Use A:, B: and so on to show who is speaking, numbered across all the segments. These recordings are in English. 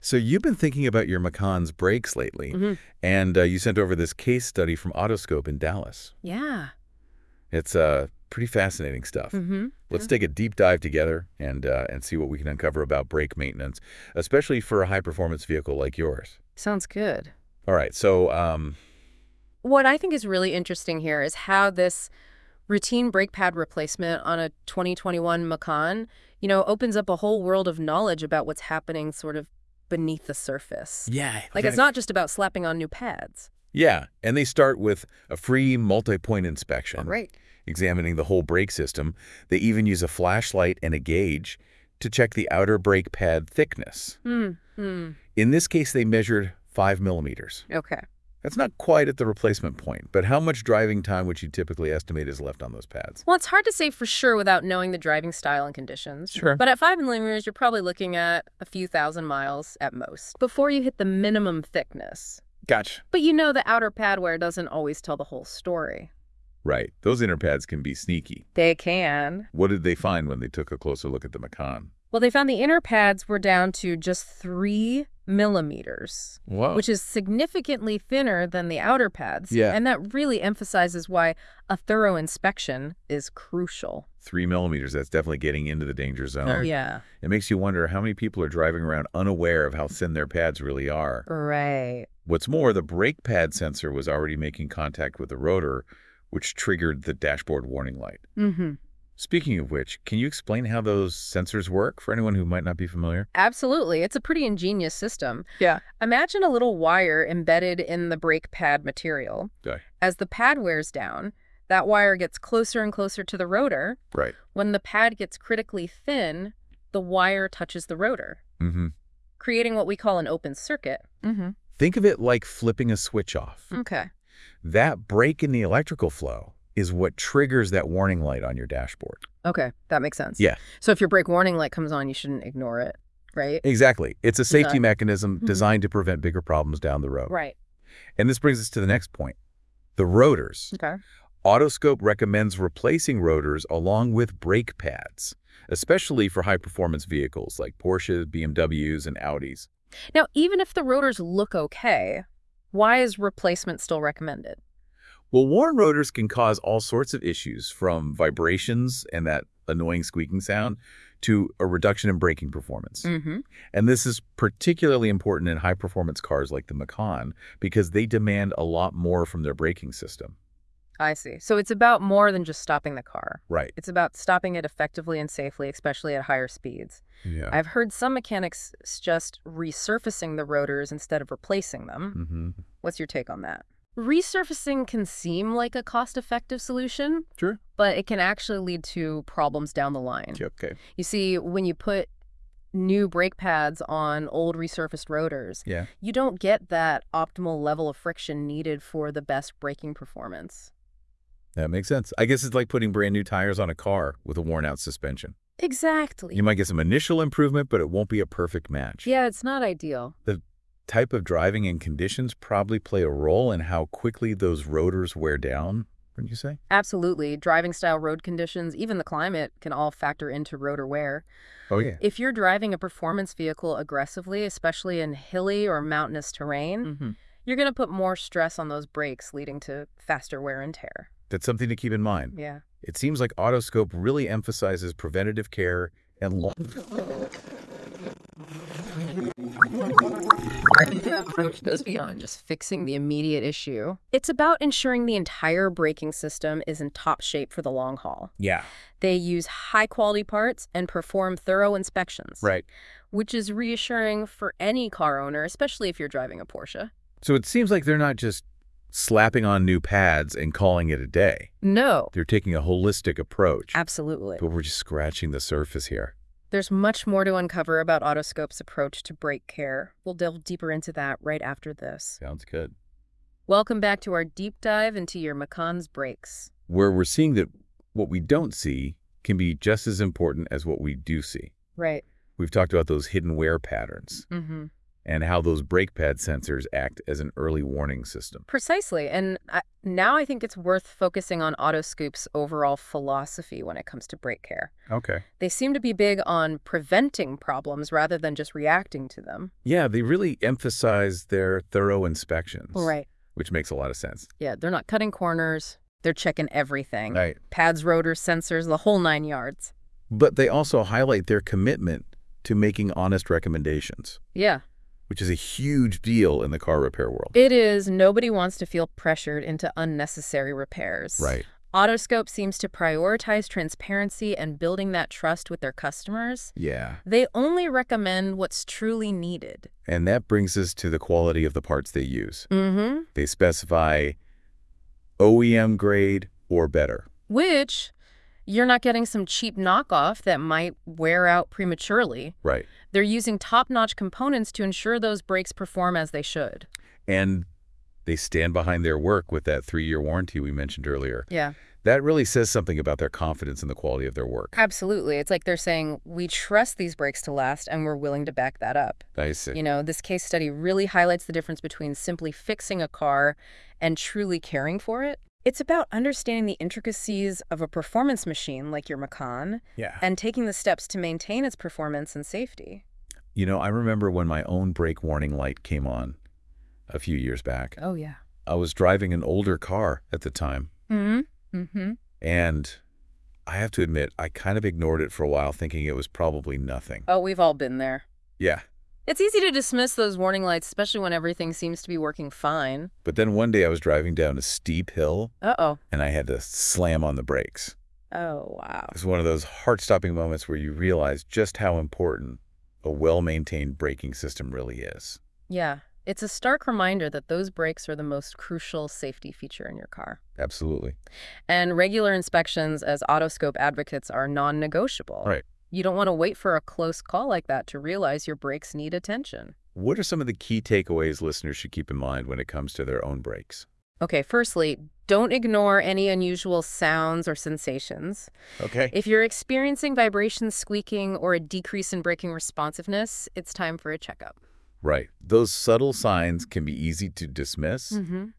A: So you've been thinking about your Macan's brakes lately, and you sent over this case study from Autoscope in Dallas.
B: Yeah.
A: It's pretty fascinating stuff. Let's take a deep dive together and see what we can uncover about brake maintenance, especially for a high-performance vehicle like yours.
B: Sounds good.
A: All right, so
B: What I think is really interesting here is how this routine brake pad replacement on a 2021 Macan, opens up a whole world of knowledge about what's happening sort of beneath the surface.
A: yeah,
B: Like, it's not just about slapping on new pads.
A: yeah, and they start with a free multi-point inspection,
B: Right.
A: examining the whole brake system. They even use a flashlight and a gauge to check the outer brake pad thickness. In this case, they measured 5 millimeters.
B: Okay.
A: That's not quite at the replacement point, but how much driving time would you typically estimate is left on those pads?
B: Well, it's hard to say for sure without knowing the driving style and conditions.
A: Sure.
B: But at 5 millimeters, you're probably looking at a few thousand miles at most before you hit the minimum thickness.
A: Gotcha.
B: But the outer pad wear doesn't always tell the whole story.
A: Right. Those inner pads can be sneaky.
B: They can.
A: What did they find when they took a closer look at the Macan?
B: Well, they found the inner pads were down to just 3 millimeters,
A: Whoa.
B: which is significantly thinner than the outer pads.
A: Yeah.
B: And that really emphasizes why a thorough inspection is crucial.
A: 3 millimeters, that's definitely getting into the danger zone.
B: Yeah.
A: It makes you wonder how many people are driving around unaware of how thin their pads really are.
B: Right.
A: What's more, the brake pad sensor was already making contact with the rotor, which triggered the dashboard warning light. Speaking of which, can you explain how those sensors work for anyone who might not be familiar?
B: Absolutely. It's a pretty ingenious system.
A: Yeah.
B: Imagine a little wire embedded in the brake pad material.
A: Okay.
B: As the pad wears down, that wire gets closer and closer to the rotor.
A: Right.
B: When the pad gets critically thin, the wire touches the rotor, creating what we call an open circuit.
A: Think of it like flipping a switch off.
B: Okay.
A: That break in the electrical flow is what triggers that warning light on your dashboard.
B: Okay, that makes sense.
A: Yeah.
B: So if your brake warning light comes on, you shouldn't ignore it, right?
A: Exactly. It's a safety
B: Okay.
A: mechanism designed to prevent bigger problems down the road.
B: Right.
A: And this brings us to the next point. The rotors.
B: Okay.
A: Autoscope recommends replacing rotors along with brake pads, especially for high-performance vehicles like Porsches, BMWs, and Audis.
B: Now, even if the rotors look okay, why is replacement still recommended?
A: Well, worn rotors can cause all sorts of issues, from vibrations and that annoying squeaking sound to a reduction in braking performance. And this is particularly important in high-performance cars like the Macan because they demand a lot more from their braking system.
B: I see. So it's about more than just stopping the car.
A: Right.
B: It's about stopping it effectively and safely, especially at higher speeds.
A: Yeah.
B: I've heard some mechanics suggest resurfacing the rotors instead of replacing them. What's your take on that? Resurfacing can seem like a cost-effective solution,
A: Sure.
B: but it can actually lead to problems down the line.
A: Okay.
B: You see, when you put new brake pads on old resurfaced rotors,
A: Yeah.
B: you don't get that optimal level of friction needed for the best braking performance.
A: That makes sense. I guess it's like putting brand new tires on a car with a worn-out suspension.
B: Exactly.
A: You might get some initial improvement, but it won't be a perfect match.
B: Yeah, it's not ideal.
A: The type of driving and conditions probably play a role in how quickly those rotors wear down, wouldn't you say?
B: Absolutely. Driving style, road conditions, even the climate can all factor into rotor wear.
A: Oh, yeah.
B: If you're driving a performance vehicle aggressively, especially in hilly or mountainous terrain, you're going to put more stress on those brakes, leading to faster wear and tear.
A: That's something to keep in mind.
B: Yeah.
A: It seems like Autoscope really emphasizes preventative care and long.
B: Approach goes beyond just fixing the immediate issue. It's about ensuring the entire braking system is in top shape for the long haul.
A: Yeah.
B: They use high-quality parts and perform thorough inspections.
A: Right.
B: Which is reassuring for any car owner, especially if you're driving a Porsche.
A: So it seems like they're not just slapping on new pads and calling it a day.
B: No.
A: They're taking a holistic approach.
B: Absolutely.
A: But we're just scratching the surface here.
B: There's much more to uncover about Autoscope's approach to brake care. We'll delve deeper into that right after this.
A: Sounds good.
B: Welcome back to our deep dive into your Macan's brakes.
A: Where we're seeing that what we don't see can be just as important as what we do see.
B: Right.
A: We've talked about those hidden wear patterns. and how those brake pad sensors act as an early warning system.
B: Precisely. And now I think it's worth focusing on Autoscoop's overall philosophy when it comes to brake care.
A: Okay.
B: They seem to be big on preventing problems rather than just reacting to them.
A: Yeah, they really emphasize their thorough inspections.
B: Right.
A: Which makes a lot of sense.
B: Yeah, they're not cutting corners. They're checking everything.
A: Right.
B: Pads, rotors, sensors, the whole 9 yards.
A: But they also highlight their commitment to making honest recommendations.
B: Yeah.
A: Which is a huge deal in the car repair world.
B: It is. Nobody wants to feel pressured into unnecessary repairs.
A: Right.
B: Autoscope seems to prioritize transparency and building that trust with their customers.
A: Yeah.
B: They only recommend what's truly needed.
A: And that brings us to the quality of the parts they use.
B: Mm-hmm.
A: They specify OEM grade or better.
B: Which you're not getting some cheap knockoff that might wear out prematurely.
A: Right.
B: They're using top-notch components to ensure those brakes perform as they should.
A: And they stand behind their work with that 3-year warranty we mentioned earlier.
B: Yeah.
A: That really says something about their confidence in the quality of their work.
B: Absolutely. It's like they're saying, we trust these brakes to last, and we're willing to back that up.
A: I see.
B: You know, this case study really highlights the difference between simply fixing a car and truly caring for it. It's about understanding the intricacies of a performance machine like your Macan and taking the steps to maintain its performance and safety.
A: You know, I remember when my own brake warning light came on a few years back.
B: Oh, yeah.
A: I was driving an older car at the time.
B: Mm-hmm. Mm-hmm.
A: And I have to admit, I kind of ignored it for a while, thinking it was probably nothing.
B: Oh, we've all been there.
A: Yeah.
B: It's easy to dismiss those warning lights, especially when everything seems to be working fine.
A: But then one day I was driving down a steep hill.
B: Uh-oh.
A: And I had to slam on the brakes.
B: Oh, wow.
A: It was one of those heart-stopping moments where you realize just how important a well-maintained braking system really is.
B: Yeah. It's a stark reminder that those brakes are the most crucial safety feature in your car.
A: Absolutely.
B: And regular inspections as Autoscope advocates are non-negotiable.
A: Right.
B: You don't want to wait for a close call like that to realize your brakes need attention.
A: What are some of the key takeaways listeners should keep in mind when it comes to their own brakes?
B: Okay, firstly, don't ignore any unusual sounds or sensations.
A: Okay.
B: If you're experiencing vibrations, squeaking, or a decrease in braking responsiveness, it's time for a checkup.
A: Right. Those subtle signs can be easy to dismiss,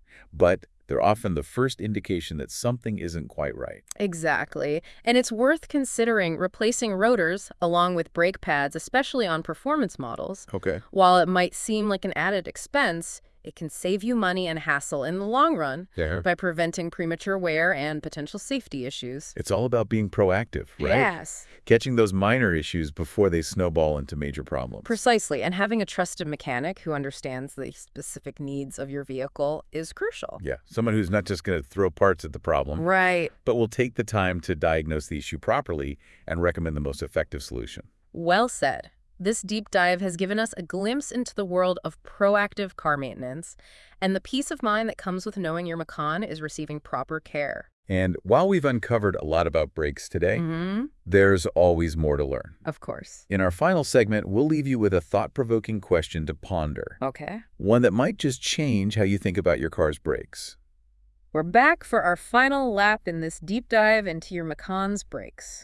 A: but they're often the first indication that something isn't quite right.
B: Exactly. And it's worth considering replacing rotors along with brake pads, especially on performance models.
A: Okay.
B: While it might seem like an added expense, it can save you money and hassle in the long run by preventing premature wear and potential safety issues.
A: It's all about being proactive, right?
B: Yes.
A: Catching those minor issues before they snowball into major problems.
B: Precisely. And having a trusted mechanic who understands the specific needs of your vehicle is crucial.
A: Yeah. Someone who's not just going to throw parts at the problem,
B: Right.
A: but will take the time to diagnose the issue properly and recommend the most effective solution.
B: Well said. This deep dive has given us a glimpse into the world of proactive car maintenance and the peace of mind that comes with knowing your Macan is receiving proper care.
A: And while we've uncovered a lot about brakes today, there's always more to learn.
B: Of course.
A: In our final segment, we'll leave you with a thought-provoking question to ponder.
B: Okay.
A: One that might just change how you think about your car's brakes.
B: We're back for our final lap in this deep dive into your Macan's brakes.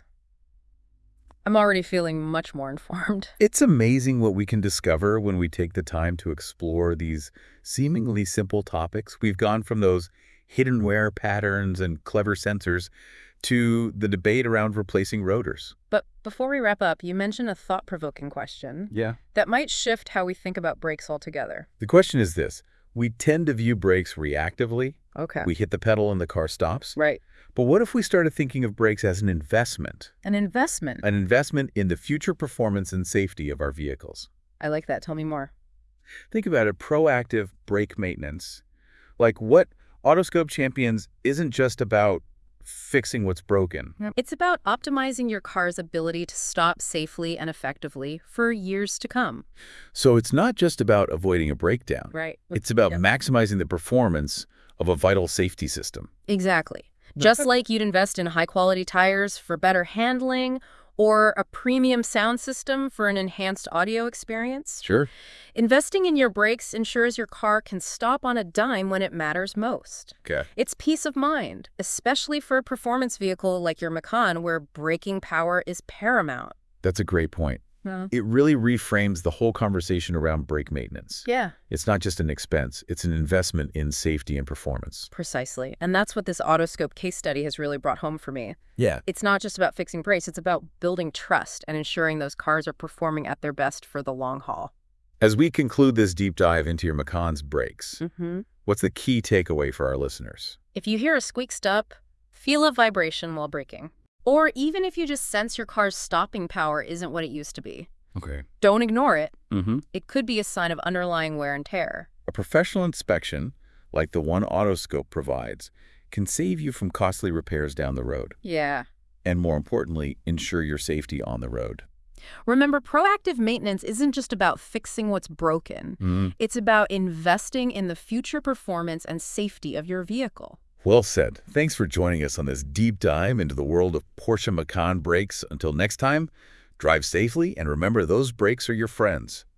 B: I'm already feeling much more informed.
A: It's amazing what we can discover when we take the time to explore these seemingly simple topics. We've gone from those hidden wear patterns and clever sensors to the debate around replacing rotors.
B: But before we wrap up, you mentioned a thought-provoking question
A: Yeah.
B: that might shift how we think about brakes altogether.
A: The question is this. We tend to view brakes reactively.
B: Okay.
A: We hit the pedal and the car stops.
B: Right.
A: But what if we started thinking of brakes as an investment?
B: An investment.
A: An investment in the future performance and safety of our vehicles.
B: I like that. Tell me more.
A: Think about it, proactive brake maintenance. Like what Autoscope champions isn't just about fixing what's broken.
B: It's about optimizing your car's ability to stop safely and effectively for years to come.
A: So it's not just about avoiding a breakdown.
B: Right.
A: It's about maximizing the performance of a vital safety system.
B: Exactly. Just like you'd invest in high-quality tires for better handling or a premium sound system for an enhanced audio experience.
A: Sure.
B: Investing in your brakes ensures your car can stop on a dime when it matters most.
A: Okay.
B: It's peace of mind, especially for a performance vehicle like your Macan where braking power is paramount.
A: That's a great point. it really reframes the whole conversation around brake maintenance.
B: Yeah.
A: It's not just an expense, it's an investment in safety and performance.
B: Precisely. And that's what this Autoscope case study has really brought home for me.
A: Yeah.
B: It's not just about fixing brakes, it's about building trust and ensuring those cars are performing at their best for the long haul.
A: As we conclude this deep dive into your Macan's brakes, what's the key takeaway for our listeners?
B: If you hear a squeak stop, feel a vibration while braking. Or even if you just sense your car's stopping power isn't what it used to be,
A: Okay.
B: don't ignore it. It could be a sign of underlying wear and tear.
A: A professional inspection, like the one Autoscope provides, can save you from costly repairs down the road.
B: Yeah.
A: And more importantly, ensure your safety on the road.
B: Remember, proactive maintenance isn't just about fixing what's broken. It's about investing in the future performance and safety of your vehicle.
A: Well said. Thanks for joining us on this deep dive into the world of Porsche Macan brakes. Until next time, drive safely and remember those brakes are your friends.